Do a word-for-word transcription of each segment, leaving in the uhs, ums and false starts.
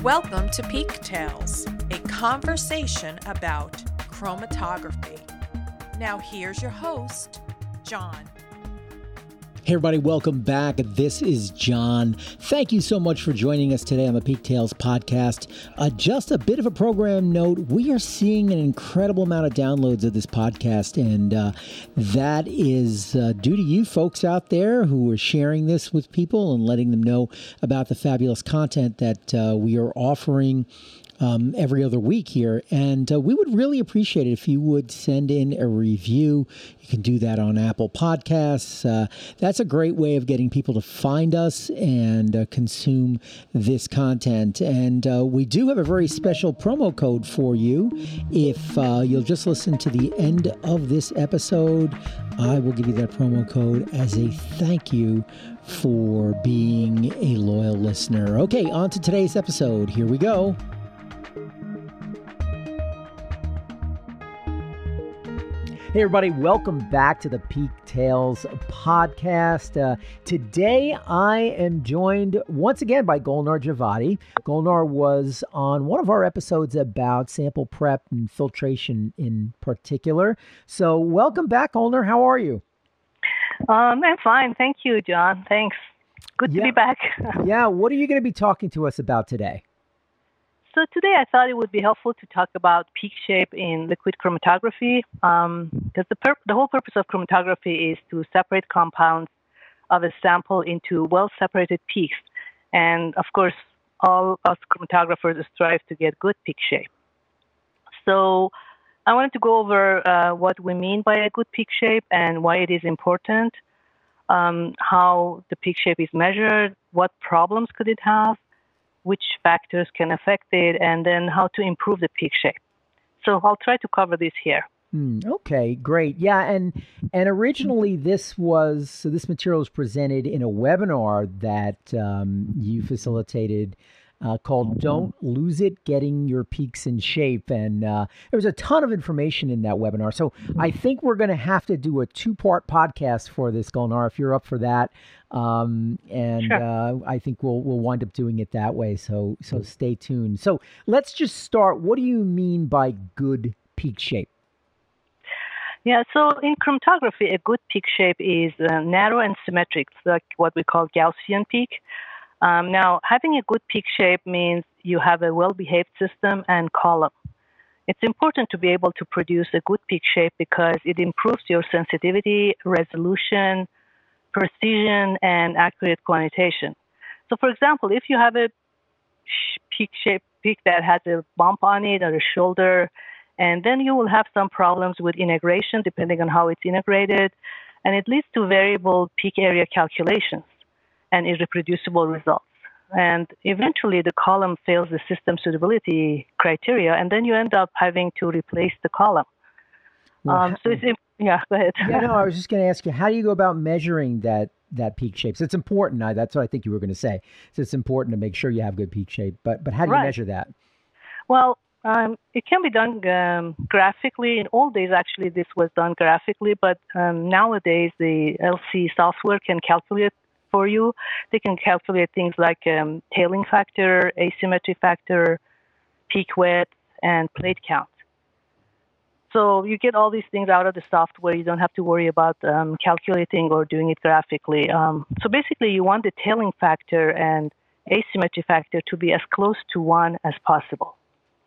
Welcome to Peak Tales, a conversation about chromatography. Now here's your host, John. Hey everybody, welcome back. This is John. Thank you so much for joining us today on the Peak Tales podcast. Uh, just a bit of a program note, we are seeing an incredible amount of downloads of this podcast, and uh, that is uh, due to you folks out there who are sharing this with people and letting them know about the fabulous content that uh, we are offering Um, every other week here. And uh, we would really appreciate it if you would send in a review. You can do that on Apple Podcasts. Uh, that's a great way of getting people to find us and uh, consume this content. And uh, we do have a very special promo code for you. If uh, you'll just listen to the end of this episode, I will give you that promo code as a thank you for being a loyal listener. Okay, on to today's episode. Here we go. Hey everybody, welcome back to the Peak Tales podcast. Uh, today I am joined once again by Golnar Javadi. Golnar was on one of our episodes about sample prep and filtration in particular. So welcome back, Golnar. How are you? Um, I'm fine. Thank you, John. Thanks. Good yeah. to be back. Yeah, what are you going to be talking to us about today? So today I thought it would be helpful to talk about peak shape in liquid chromatography, um, because the, pur- the whole purpose of chromatography is to separate compounds of a sample into well-separated peaks. And of course, all us chromatographers strive to get good peak shape. So I wanted to go over uh, what we mean by a good peak shape and why it is important, um, how the peak shape is measured, what problems could it have, which factors can affect it, and then how to improve the peak shape. So I'll try to cover this here. Mm, okay, great. Yeah, and and originally this was, so this material was presented in a webinar that um, you facilitated uh, called Don't Lose It, Getting Your Peaks in Shape. And uh, there was a ton of information in that webinar. So I think we're going to have to do a two-part podcast for this, Golnar, if you're up for that. Um, and Sure. uh, I think we'll we'll wind up doing it that way. So so stay tuned. So let's just start. What do you mean by good peak shape? Yeah, so in chromatography, a good peak shape is uh, narrow and symmetric, like what we call Gaussian peak. Um, now, having a good peak shape means you have a well-behaved system and column. It's important to be able to produce a good peak shape because it improves your sensitivity, resolution, precision, and accurate quantitation. So, for example, if you have a peak shape peak that has a bump on it or a shoulder, and then you will have some problems with integration depending on how it's integrated, and it leads to variable peak area calculations and irreproducible results. And eventually the column fails the system suitability criteria, and then you end up having to replace the column. Well, um, so it's, yeah, go ahead. Yeah, no, I was just going to ask you, how do you go about measuring that that peak shape? So it's important. I, that's what I think you were going to say. So it's important to make sure you have good peak shape. But but how do you Right. measure that? Well, um, it can be done um, graphically. In old days, actually, this was done graphically. But um, nowadays, the L C software can calculate for you. They can calculate things like um, tailing factor, asymmetry factor, peak width, and plate count. So you get all these things out of the software. You don't have to worry about um, calculating or doing it graphically. Um, so basically, you want the tailing factor and asymmetry factor to be as close to one as possible.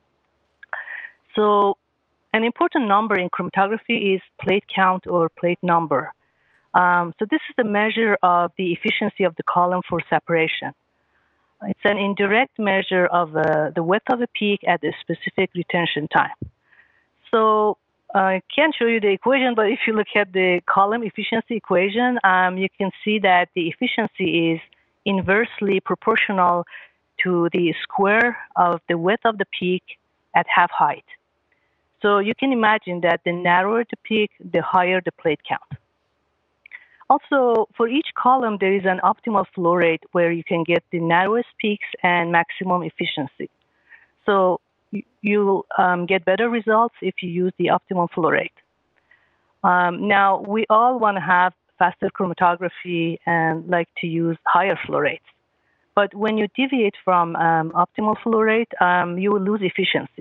So an important number in chromatography is plate count or plate number. Um, so this is the measure of the efficiency of the column for separation. It's an indirect measure of uh, the width of a peak at a specific retention time. So I can't show you the equation, but if you look at the column efficiency equation, um, you can see that the efficiency is inversely proportional to the square of the width of the peak at half height. So you can imagine that the narrower the peak, the higher the plate count. Also, for each column, there is an optimal flow rate where you can get the narrowest peaks and maximum efficiency. So you um, get better results if you use the optimal flow rate. Um, now, we all want to have faster chromatography and like to use higher flow rates. But when you deviate from um, optimal flow rate, um, you will lose efficiency.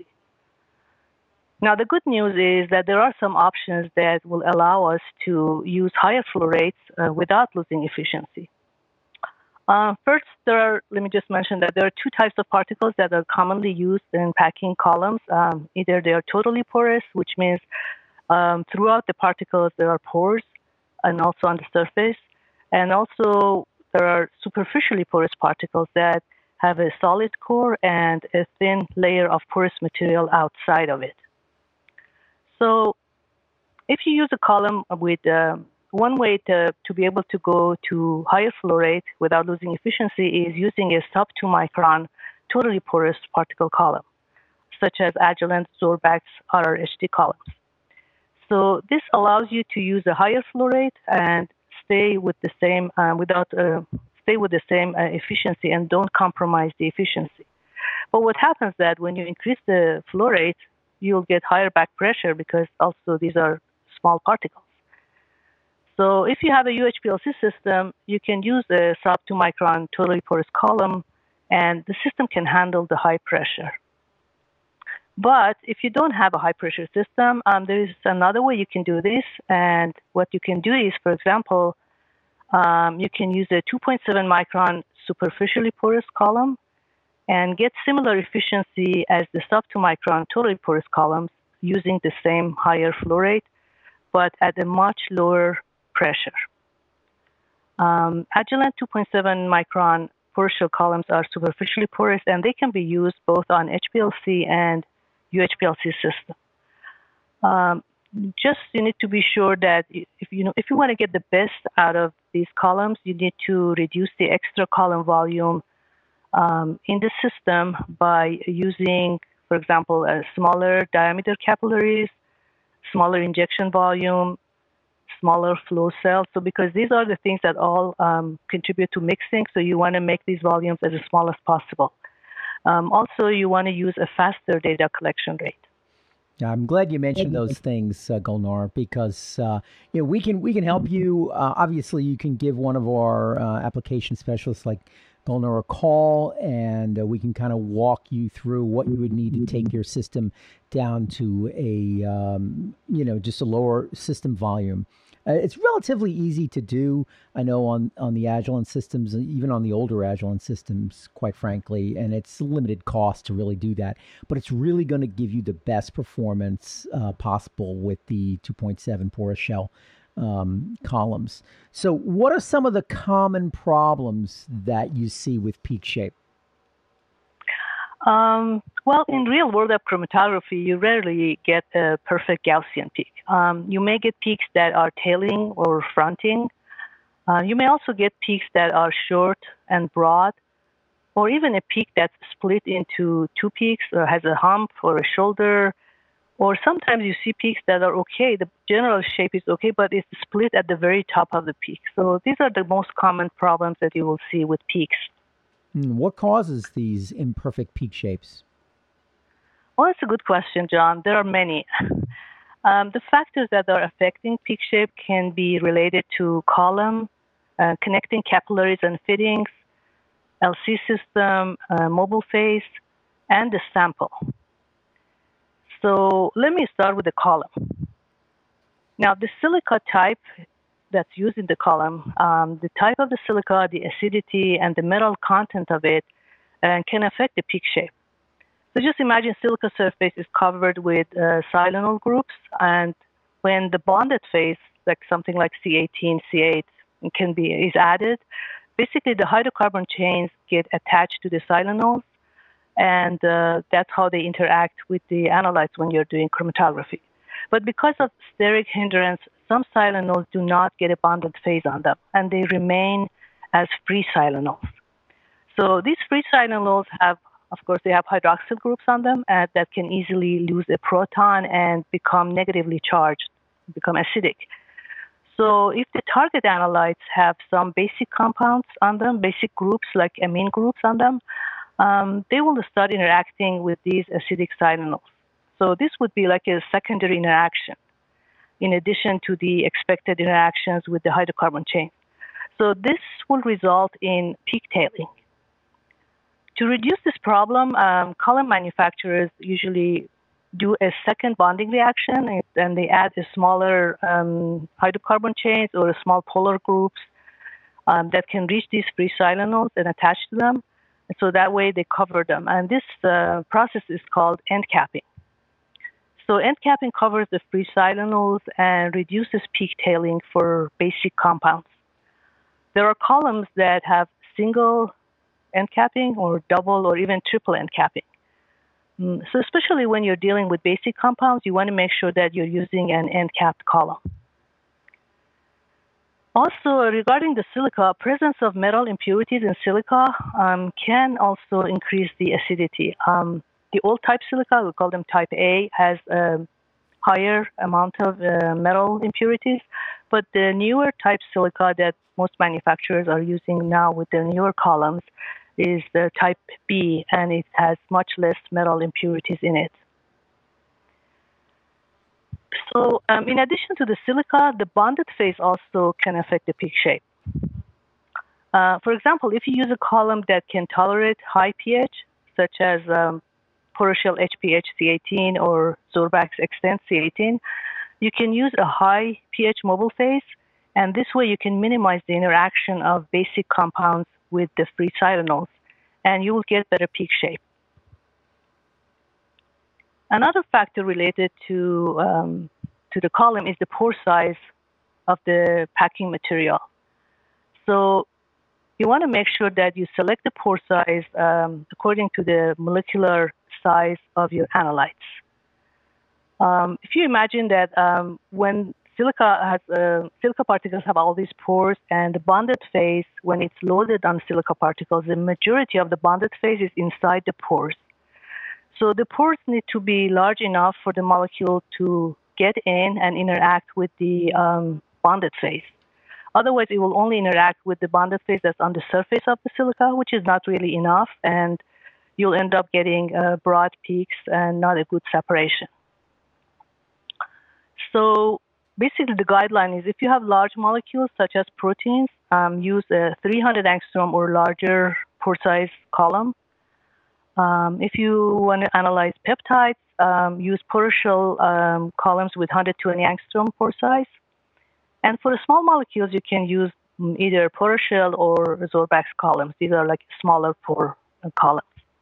Now, the good news is that there are some options that will allow us to use higher flow rates uh, without losing efficiency. Uh, first, there are, let me just mention that there are two types of particles that are commonly used in packing columns. Um, either they are totally porous, which means um, throughout the particles there are pores, and also on the surface. And also there are superficially porous particles that have a solid core and a thin layer of porous material outside of it. So if you use a column with uh, one way to, to be able to go to higher flow rate without losing efficiency is using a sub two micron totally porous particle column, such as Agilent, Zorbax, R R H D columns. So this allows you to use a higher flow rate and stay with the same uh, without uh, stay with the same uh, efficiency and don't compromise the efficiency. But what happens is that when you increase the flow rate, you'll get higher back pressure because also these are small particles. So if you have a U H P L C system, you can use a sub two micron totally porous column, and the system can handle the high pressure. But if you don't have a high pressure system, um, there is another way you can do this. And what you can do is, for example, um, you can use a two point seven micron superficially porous column and get similar efficiency as the sub two micron totally porous columns using the same higher flow rate, but at a much lower pressure. Um, Agilent two point seven micron porous shell columns are superficially porous, and they can be used both on H P L C and U H P L C system. Um, just you need to be sure that if you know if you want to get the best out of these columns, you need to reduce the extra column volume um, in the system by using, for example, a smaller diameter capillaries, smaller injection volume, smaller flow cells. So because these are the things that all um, contribute to mixing, so you want to make these volumes as small as possible. Um, also, you want to use a faster data collection rate. I'm glad you mentioned those things, uh, Gulnar, because uh, you know we can we can help you. Uh, obviously, you can give one of our uh, application specialists like Gulnar a call, and uh, we can kind of walk you through what you would need to take your system down to a um, you know just a lower system volume. Uh, it's relatively easy to do. I know on, on the Agilent systems, even on the older Agilent systems, quite frankly, and it's limited cost to really do that. But it's really going to give you the best performance uh, possible with the two point seven porous shell um, columns. So what are some of the common problems that you see with peak shape? Um, well, in real-world chromatography, you rarely get a perfect Gaussian peak. Um, you may get peaks that are tailing or fronting. Uh, you may also get peaks that are short and broad, or even a peak that's split into two peaks or has a hump or a shoulder. Or sometimes you see peaks that are okay. The general shape is okay, but it's split at the very top of the peak. So these are the most common problems that you will see with peaks. What causes these imperfect peak shapes? Well, it's a good question, John. There are many. Um, the factors that are affecting peak shape can be related to column, uh, connecting capillaries and fittings, L C system, uh, mobile phase, and the sample. So let me start with the column. Now, the silica type that's used in the column, um, the type of the silica, the acidity, and the metal content of it uh, can affect the peak shape. So just imagine silica surface is covered with uh, silanol groups, and when the bonded phase, like something like C eighteen, C eight, can be is added, basically the hydrocarbon chains get attached to the silanols, and uh, that's how they interact with the analytes when you're doing chromatography. But because of steric hindrance, some silanols do not get a bonded phase on them, and they remain as free silanols. So these free silanols have, of course, they have hydroxyl groups on them uh, that can easily lose a proton and become negatively charged, become acidic. So if the target analytes have some basic compounds on them, basic groups like amine groups on them, um, they will start interacting with these acidic silanols. So this would be like a secondary interaction in addition to the expected interactions with the hydrocarbon chain. So this will result in peak tailing. To reduce this problem, um, column manufacturers usually do a second bonding reaction, and they add a smaller um, hydrocarbon chains or small polar groups um, that can reach these free silanols and attach to them. And so that way they cover them. And this uh, process is called end capping. So end capping covers the free silanols and reduces peak tailing for basic compounds. There are columns that have single end capping or double or even triple end capping. So especially when you're dealing with basic compounds, you want to make sure that you're using an end-capped column. Also, regarding the silica, presence of metal impurities in silica um, can also increase the acidity. Um, the old type silica, we call them type A, has a higher amount of uh, metal impurities, but the newer type silica that most manufacturers are using now with their newer columns is the type B, and it has much less metal impurities in it. So um, in addition to the silica, the bonded phase also can affect the peak shape. Uh, for example, if you use a column that can tolerate high pH, such as um, Poroshel H P H C eighteen or Zorbax Extend C eighteen, you can use a high pH mobile phase, and this way you can minimize the interaction of basic compounds with the free silanols, and you will get better peak shape. Another factor related to um, to the column is the pore size of the packing material. So you want to make sure that you select the pore size um, according to the molecular size of your analytes. Um, if you imagine that um, when silica has uh, silica particles have all these pores, and the bonded phase, when it's loaded on silica particles, the majority of the bonded phase is inside the pores. So the pores need to be large enough for the molecule to get in and interact with the um, bonded phase. Otherwise, it will only interact with the bonded phase that's on the surface of the silica, which is not really enough, and you'll end up getting uh, broad peaks and not a good separation. So basically, the guideline is if you have large molecules, such as proteins, um, use a three hundred angstrom or larger pore size column. Um, if you want to analyze peptides, um, use Poroshel um, columns with one hundred twenty angstrom pore size. And for the small molecules, you can use either Poroshel or Zorbax columns. These are like smaller pore columns.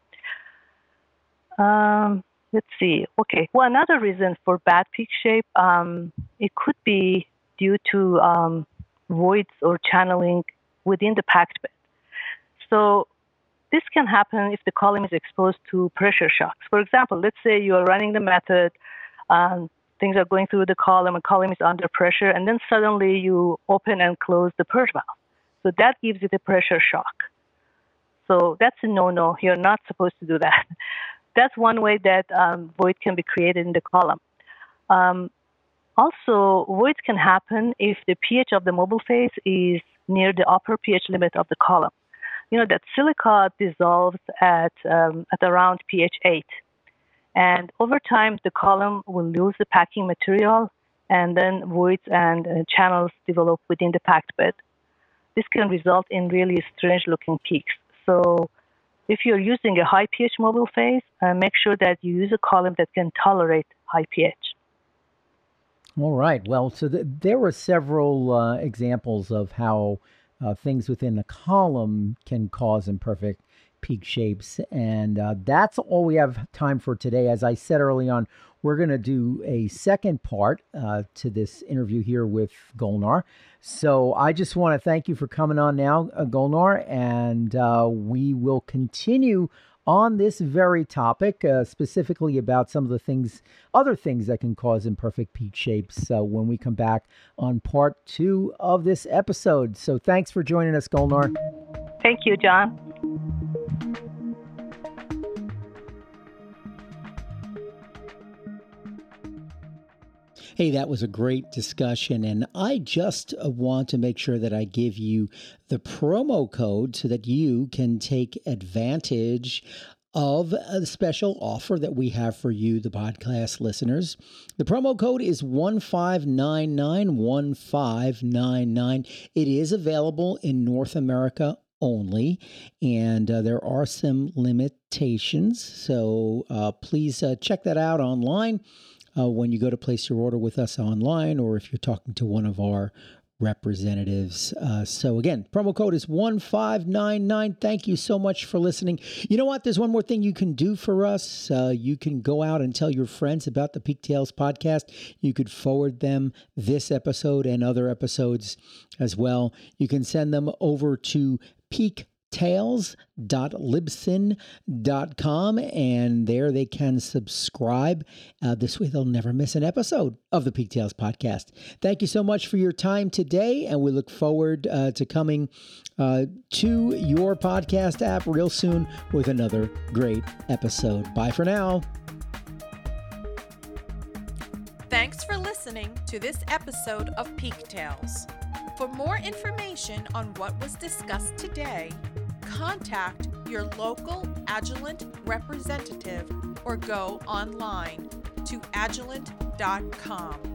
Um, let's see. Okay. Well, another reason for bad peak shape, um, it could be due to um, voids or channeling within the packed bed. So this can happen if the column is exposed to pressure shocks. For example, let's say you are running the method, um, things are going through the column, and column is under pressure, and then suddenly you open and close the purge valve. So that gives it a pressure shock. So that's a no-no. You're not supposed to do that. That's one way that um, void can be created in the column. Um, also, voids can happen if the pH of the mobile phase is near the upper pH limit of the column. You know that silica dissolves at um, at around pH eight. And over time, the column will lose the packing material, and then voids and uh, channels develop within the packed bed. This can result in really strange-looking peaks. So if you're using a high pH mobile phase, uh, make sure that you use a column that can tolerate high pH. All right. Well, so th- there were several uh, examples of how uh, things within a column can cause imperfect peak shapes. And uh, that's all we have time for today. As I said early on, we're going to do a second part uh, to this interview here with Golnar. So I just want to thank you for coming on now, uh, Golnar, and uh, we will continue on this very topic, uh, specifically about some of the things, other things that can cause imperfect peak shapes uh, when we come back on part two of this episode. So thanks for joining us, Golnar. Thank you, John. Hey, that was a great discussion, and I just uh, want to make sure that I give you the promo code so that you can take advantage of a special offer that we have for you, the podcast listeners. The promo code is one five nine nine, one five nine nine. It is available in North America only, and uh, there are some limitations. So uh, please uh, check that out online uh, when you go to place your order with us online, or if you're talking to one of our representatives. Uh, so again, promo code is one five nine nine. Thank you so much for listening. You know what? There's one more thing you can do for us. Uh, you can go out and tell your friends about the Peak Tales podcast. You could forward them this episode and other episodes as well. You can send them over to peak tales dot libsyn dot com, and there they can subscribe. Uh, this way they'll never miss an episode of the Peak Tales podcast. Thank you so much for your time today, and we look forward uh, to coming uh, to your podcast app real soon with another great episode. Bye for now. Thanks for listening to this episode of Peak Tales. For more information on what was discussed today, contact your local Agilent representative or go online to agilent dot com.